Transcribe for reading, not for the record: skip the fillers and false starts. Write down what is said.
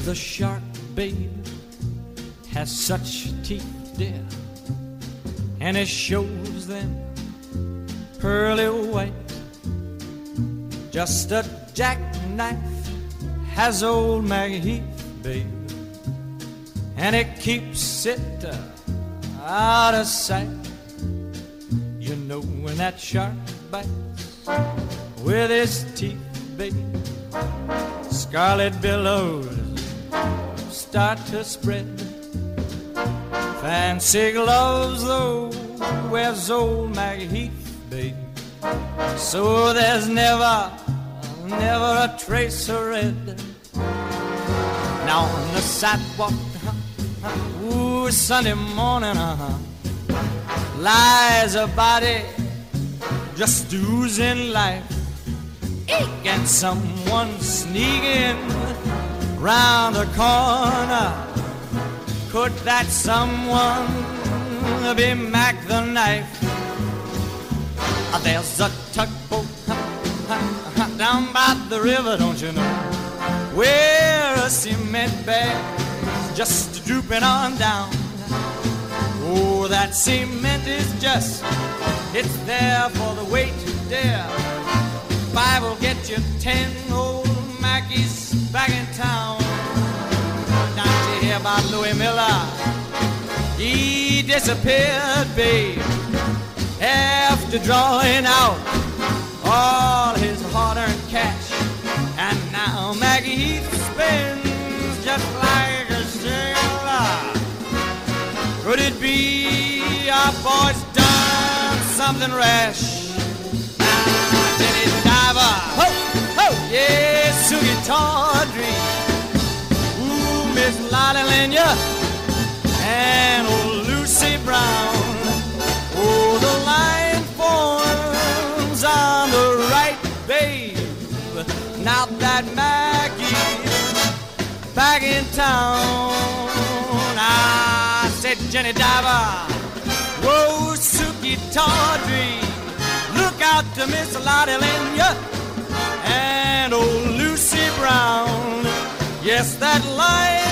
the shark, babe, has such teeth, dear, and it shows them pearly white. Just a jackknife has old Maggie Heath, babe, and it keeps it out of sight. You know when that shark bites with his teeth, babe, scarlet billows start to spread. Fancy gloves, though, wears old Maggie Heath, babe, so there's never a trace of red. Now on the sidewalk, ooh, Sunday morning, lies a body just oozing life. Eek! And someone sneaking round the corner. Could that someone be Mac the Knife? There's a tugboat down by the river, don't you know, where a cement bag's just drooping on down. Oh, that cement is just, it's there for the weight to dare. 5 will get you 10 old Mackies back in town. Don't you hear about Louis Miller? He disappeared, babe, after drawing out all his hard-earned cash. And now Maggie Heath spins just like a sailor. Could it be our boy's done something rash? Now Jenny Diver, ho, ho, yeah, Sugie Tawdry, ooh, Miss Lottie Lenya, and old Lucy Brown. Oh, the line forms on the right, babe, now that Maggie's back in town. I said, Jenny Diver, whoa, Sugie Tawdry, look out to Miss Lottie Lenya and old Lucy Brown. Yes, that line